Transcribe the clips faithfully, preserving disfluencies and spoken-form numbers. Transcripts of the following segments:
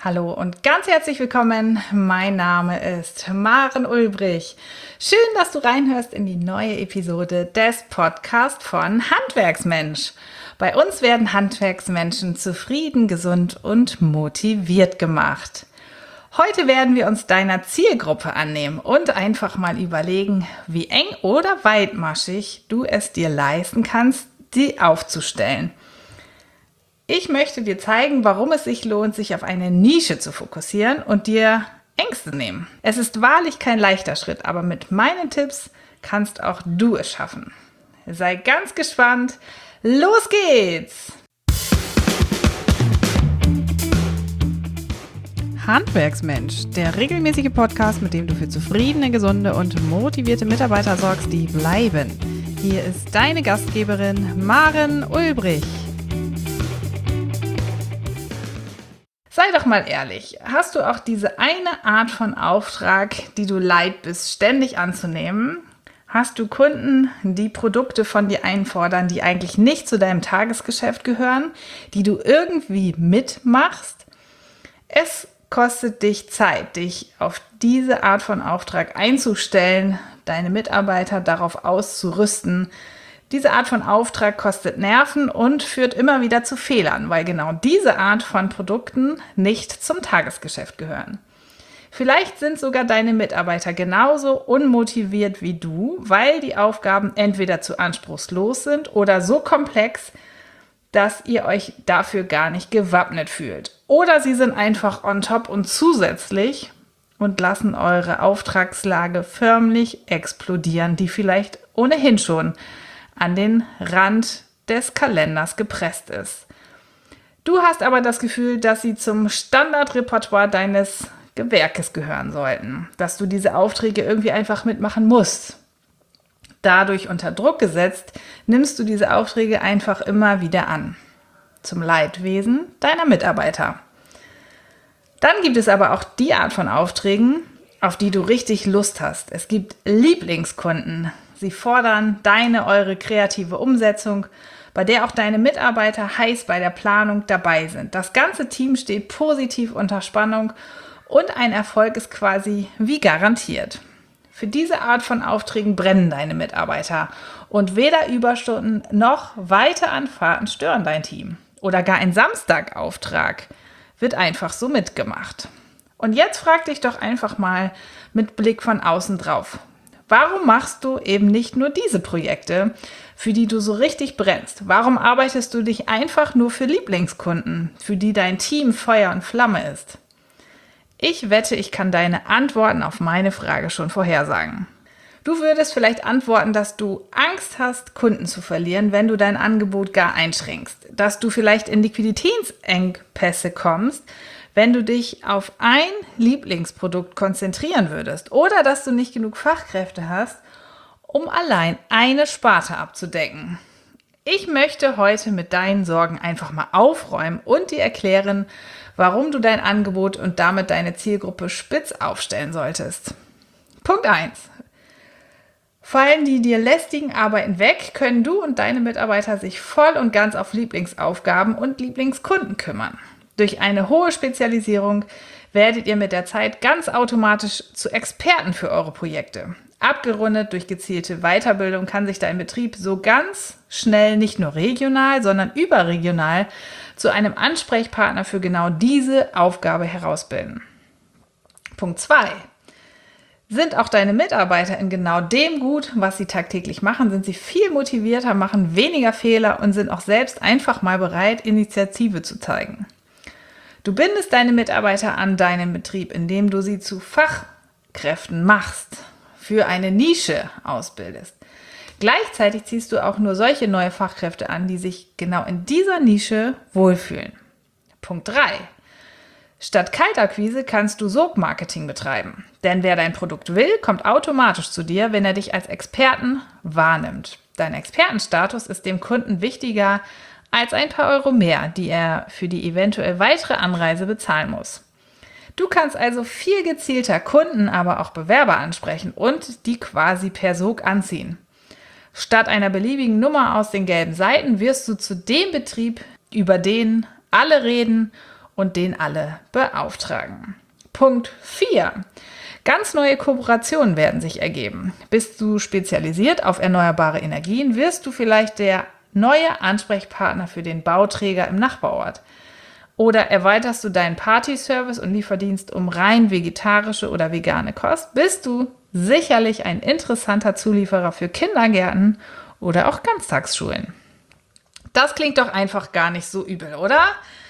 Hallo und ganz herzlich willkommen. Mein Name ist Maren Ulbrich. Schön, dass du reinhörst in die neue Episode des Podcasts von Handwerksmensch. Bei uns werden Handwerksmenschen zufrieden, gesund und motiviert gemacht. Heute werden wir uns deiner Zielgruppe annehmen und einfach mal überlegen, wie eng oder weitmaschig du es dir leisten kannst, die aufzustellen. Ich möchte dir zeigen, warum es sich lohnt, sich auf eine Nische zu fokussieren und dir Ängste nehmen. Es ist wahrlich kein leichter Schritt, aber mit meinen Tipps kannst auch du es schaffen. Sei ganz gespannt. Los geht's! Handwerksmensch, der regelmäßige Podcast, mit dem du für zufriedene, gesunde und motivierte Mitarbeiter sorgst, die bleiben. Hier ist deine Gastgeberin Maren Ulbrich. Sei doch mal ehrlich, hast du auch diese eine Art von Auftrag, die du leid bist, ständig anzunehmen? Hast du Kunden, die Produkte von dir einfordern, die eigentlich nicht zu deinem Tagesgeschäft gehören, die du irgendwie mitmachst? Es kostet dich Zeit, dich auf diese Art von Auftrag einzustellen, deine Mitarbeiter darauf auszurüsten. Diese Art von Auftrag kostet Nerven und führt immer wieder zu Fehlern, weil genau diese Art von Produkten nicht zum Tagesgeschäft gehören. Vielleicht sind sogar deine Mitarbeiter genauso unmotiviert wie du, weil die Aufgaben entweder zu anspruchslos sind oder so komplex, dass ihr euch dafür gar nicht gewappnet fühlt. Oder sie sind einfach on top und zusätzlich und lassen eure Auftragslage förmlich explodieren, die vielleicht ohnehin schon an den Rand des Kalenders gepresst ist. Du hast aber das Gefühl, dass sie zum Standardrepertoire deines Gewerkes gehören sollten, dass du diese Aufträge irgendwie einfach mitmachen musst. Dadurch unter Druck gesetzt, nimmst du diese Aufträge einfach immer wieder an. Zum Leidwesen deiner Mitarbeiter. Dann gibt es aber auch die Art von Aufträgen, auf die du richtig Lust hast. Es gibt Lieblingskunden. Sie fordern deine, eure kreative Umsetzung, bei der auch deine Mitarbeiter heiß bei der Planung dabei sind. Das ganze Team steht positiv unter Spannung und ein Erfolg ist quasi wie garantiert. Für diese Art von Aufträgen brennen deine Mitarbeiter und weder Überstunden noch weite Anfahrten stören dein Team. Oder gar ein Samstagauftrag wird einfach so mitgemacht. Und jetzt frag dich doch einfach mal mit Blick von außen drauf. Warum machst du eben nicht nur diese Projekte, für die du so richtig brennst? Warum arbeitest du dich einfach nur für Lieblingskunden, für die dein Team Feuer und Flamme ist? Ich wette, ich kann deine Antworten auf meine Frage schon vorhersagen. Du würdest vielleicht antworten, dass du Angst hast, Kunden zu verlieren, wenn du dein Angebot gar einschränkst. Dass du vielleicht in Liquiditätsengpässe kommst, wenn du dich auf ein Lieblingsprodukt konzentrieren würdest. Oder dass du nicht genug Fachkräfte hast, um allein eine Sparte abzudecken. Ich möchte heute mit deinen Sorgen einfach mal aufräumen und dir erklären, warum du dein Angebot und damit deine Zielgruppe spitz aufstellen solltest. Punkt eins. Fallen die dir lästigen Arbeiten weg, können du und deine Mitarbeiter sich voll und ganz auf Lieblingsaufgaben und Lieblingskunden kümmern. Durch eine hohe Spezialisierung werdet ihr mit der Zeit ganz automatisch zu Experten für eure Projekte. Abgerundet durch gezielte Weiterbildung kann sich dein Betrieb so ganz schnell nicht nur regional, sondern überregional zu einem Ansprechpartner für genau diese Aufgabe herausbilden. Punkt zwei. Sind auch deine Mitarbeiter in genau dem gut, was sie tagtäglich machen, sind sie viel motivierter, machen weniger Fehler und sind auch selbst einfach mal bereit, Initiative zu zeigen. Du bindest deine Mitarbeiter an deinen Betrieb, indem du sie zu Fachkräften machst, für eine Nische ausbildest. Gleichzeitig ziehst du auch nur solche neue Fachkräfte an, die sich genau in dieser Nische wohlfühlen. Punkt drei. Statt Kaltakquise kannst du Sogmarketing betreiben. Denn wer dein Produkt will, kommt automatisch zu dir, wenn er dich als Experten wahrnimmt. Dein Expertenstatus ist dem Kunden wichtiger als ein paar Euro mehr, die er für die eventuell weitere Anreise bezahlen muss. Du kannst also viel gezielter Kunden, aber auch Bewerber ansprechen und die quasi per Sog anziehen. Statt einer beliebigen Nummer aus den gelben Seiten wirst du zu dem Betrieb, über den alle reden und den alle beauftragen. Punkt vier. Ganz neue Kooperationen werden sich ergeben. Bist du spezialisiert auf erneuerbare Energien, wirst du vielleicht der neue Ansprechpartner für den Bauträger im Nachbarort. Oder erweiterst du deinen Partyservice und Lieferdienst um rein vegetarische oder vegane Kost, bist du sicherlich ein interessanter Zulieferer für Kindergärten oder auch Ganztagsschulen. Das klingt doch einfach gar nicht so übel, oder?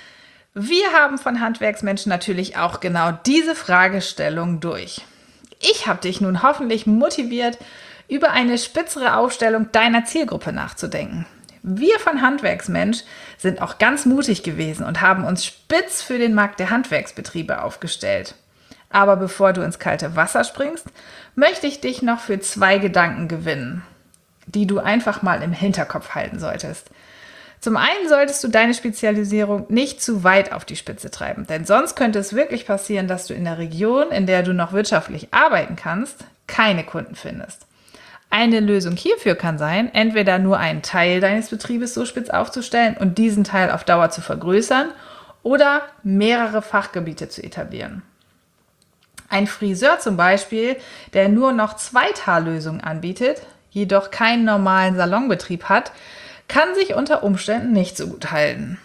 Wir haben von Handwerksmenschen natürlich auch genau diese Fragestellung durch. Ich habe dich nun hoffentlich motiviert, über eine spitzere Aufstellung deiner Zielgruppe nachzudenken. Wir von Handwerksmensch sind auch ganz mutig gewesen und haben uns spitz für den Markt der Handwerksbetriebe aufgestellt. Aber bevor du ins kalte Wasser springst, möchte ich dich noch für zwei Gedanken gewinnen, die du einfach mal im Hinterkopf halten solltest. Zum einen solltest du deine Spezialisierung nicht zu weit auf die Spitze treiben, denn sonst könnte es wirklich passieren, dass du in der Region, in der du noch wirtschaftlich arbeiten kannst, keine Kunden findest. Eine Lösung hierfür kann sein, entweder nur einen Teil deines Betriebes so spitz aufzustellen und diesen Teil auf Dauer zu vergrößern oder mehrere Fachgebiete zu etablieren. Ein Friseur zum Beispiel, der nur noch Zweitaglösungen anbietet, jedoch keinen normalen Salonbetrieb hat, kann sich unter Umständen nicht so gut halten.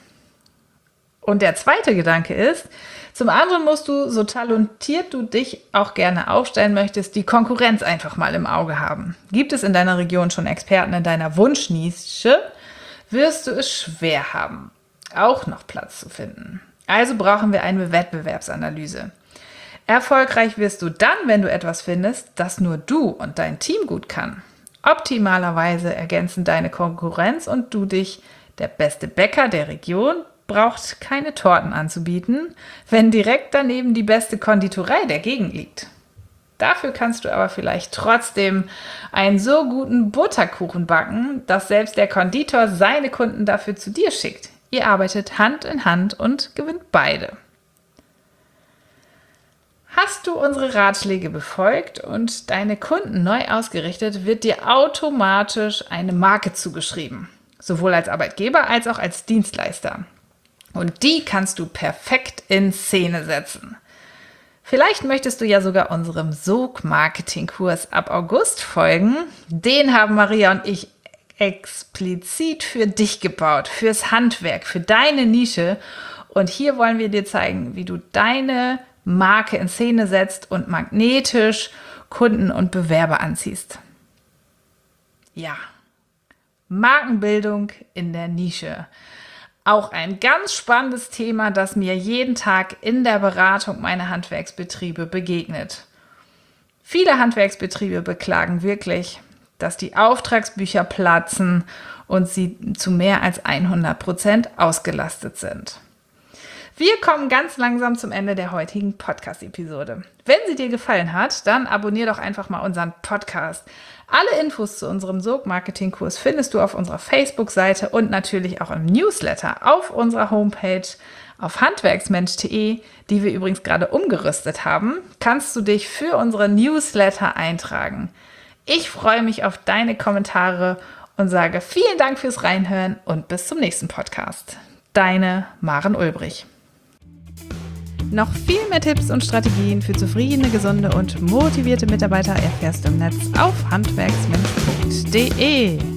Und der zweite Gedanke ist, zum anderen musst du, so talentiert du dich auch gerne aufstellen möchtest, die Konkurrenz einfach mal im Auge haben. Gibt es in deiner Region schon Experten in deiner Wunschnische, wirst du es schwer haben, auch noch Platz zu finden. Also brauchen wir eine Wettbewerbsanalyse. Erfolgreich wirst du dann, wenn du etwas findest, das nur du und dein Team gut kann. Optimalerweise ergänzen deine Konkurrenz und du dich, der beste Bäcker der Region, braucht keine Torten anzubieten, wenn direkt daneben die beste Konditorei der Gegend liegt. Dafür kannst du aber vielleicht trotzdem einen so guten Butterkuchen backen, dass selbst der Konditor seine Kunden dafür zu dir schickt. Ihr arbeitet Hand in Hand und gewinnt beide. Hast du unsere Ratschläge befolgt und deine Kunden neu ausgerichtet, wird dir automatisch eine Marke zugeschrieben, sowohl als Arbeitgeber als auch als Dienstleister. Und die kannst du perfekt in Szene setzen. Vielleicht möchtest du ja sogar unserem Sog-Marketing-Kurs ab August folgen. Den haben Maria und ich explizit für dich gebaut, fürs Handwerk, für deine Nische. Und hier wollen wir dir zeigen, wie du deine Marke in Szene setzt und magnetisch Kunden und Bewerber anziehst. Ja, Markenbildung in der Nische. Auch ein ganz spannendes Thema, das mir jeden Tag in der Beratung meiner Handwerksbetriebe begegnet. Viele Handwerksbetriebe beklagen wirklich, dass die Auftragsbücher platzen und sie zu mehr als hundert Prozent ausgelastet sind. Wir kommen ganz langsam zum Ende der heutigen Podcast-Episode. Wenn sie dir gefallen hat, dann abonnier doch einfach mal unseren Podcast. Alle Infos zu unserem Sog-Marketing-Kurs findest du auf unserer Facebook-Seite und natürlich auch im Newsletter auf unserer Homepage auf handwerksmensch punkt de, die wir übrigens gerade umgerüstet haben, kannst du dich für unsere Newsletter eintragen. Ich freue mich auf deine Kommentare und sage vielen Dank fürs Reinhören und bis zum nächsten Podcast. Deine Maren Ulbrich. Noch viel mehr Tipps und Strategien für zufriedene, gesunde und motivierte Mitarbeiter erfährst du im Netz auf handwerksmensch punkt de.